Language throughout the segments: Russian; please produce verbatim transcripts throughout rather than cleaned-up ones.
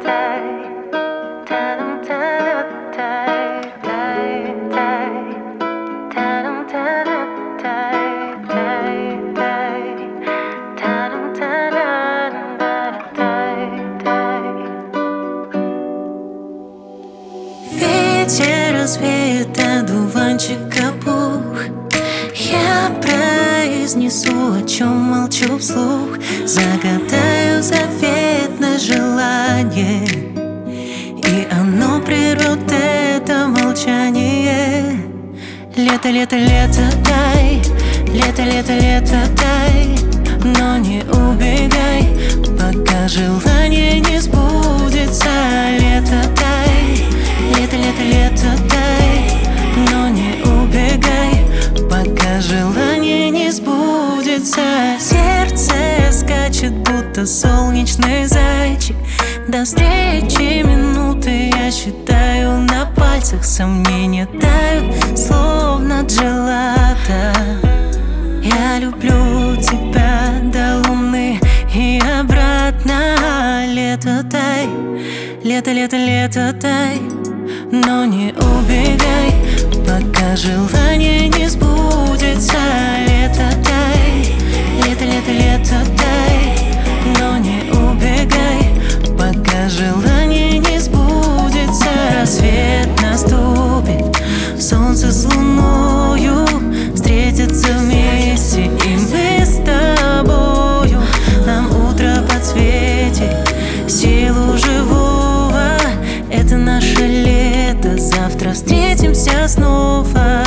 Ветер развеет одуванчика пух. Я произнесу, о чем молчу вслух. Загадаю заветное желание, и оно прервет это молчание. Лето, лето, лето, дай, лето, лето, лето, дай, но не убегай, пока желание не сбудется. Лето, дай, лето, лето, лето, дай, но не убегай, пока желание не сбудется. Сердце скачет, будто солнечный зайчик. До встречи минуты я считаю на пальцах. Сомнения тают, словно джелато. Я люблю тебя до луны и обратно. Лето, дай, лето, лето, лето, дай, но не убегай, пока желание не сбудется. Лето, дай, лето, лето, лето, дай, но не убегай, пока желание не сбудется. Рассвет наступит, солнце с луною встретятся вместе, и мы с тобою нам утро подсветит силу живого. Это наше лето, завтра встретимся снова.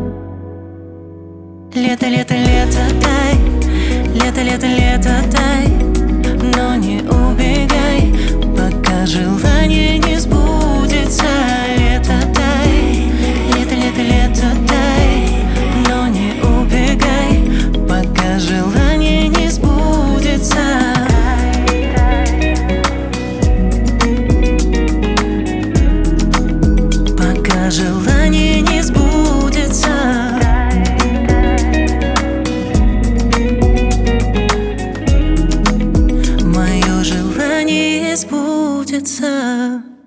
Лето, лето, лето, дай, лето, лето, лето, дай, но не убегай, пока желание не сбудется. Лето, дай, лето, лето, лето, дай, но не убегай, пока желание не сбудется. Пока желание не сбудется. Мое желание сбудется.